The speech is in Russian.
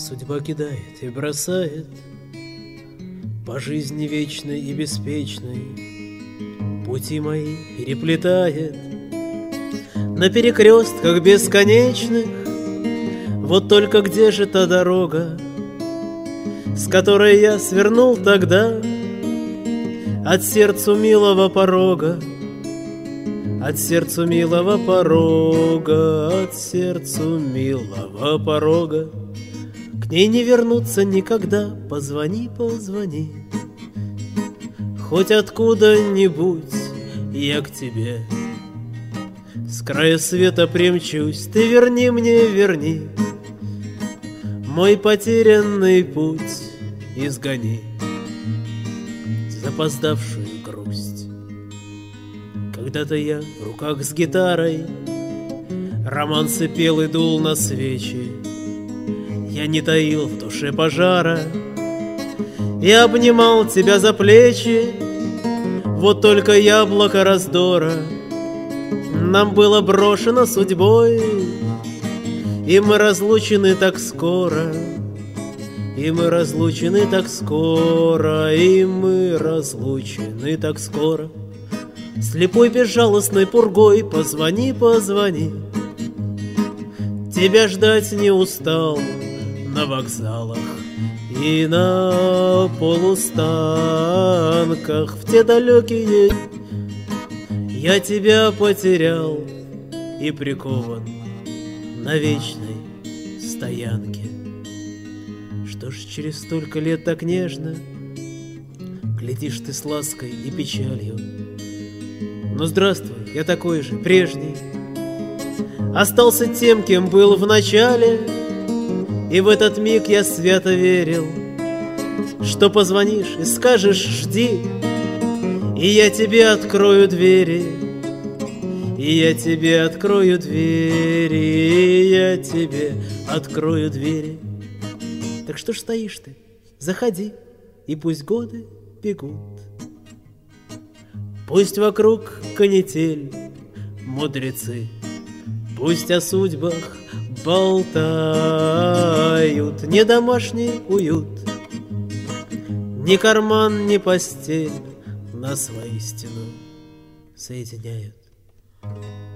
Судьба кидает и бросает по жизни вечной и беспечной, пути мои переплетает на перекрестках бесконечных. Вот только где же та дорога, с которой я свернул тогда от сердцу милого порога, от сердцу милого порога, от сердцу милого порога. К ней не вернуться никогда. Позвони, позвони, хоть откуда-нибудь я к тебе с края света примчусь. Ты верни мне, верни мой потерянный путь, изгони запоздавшую грусть. Когда-то я в руках с гитарой романсы пел и дул на свечи. Я не таил в душе пожара и обнимал тебя за плечи. Вот только яблоко раздора нам было брошено судьбой, и мы разлучены так скоро, и мы разлучены так скоро, и мы разлучены так скоро. Слепой безжалостной пургой позвони, позвони, тебя ждать не устал на вокзалах и на полустанках. В те далекие я тебя потерял и прикован на вечной стоянке. Что ж через столько лет так нежно глядишь ты с лаской и печалью? Ну здравствуй, я такой же, прежний, остался тем, кем был в начале. И в этот миг я свято верил, что позвонишь и скажешь «жди», и я тебе открою двери, и я тебе открою двери, и я тебе открою двери. Так что ж стоишь ты? Заходи, и пусть годы бегут. Пусть вокруг канитель, мудрецы, пусть о судьбах болтают. Не домашний уют, ни карман, ни постель нас воистину соединяют.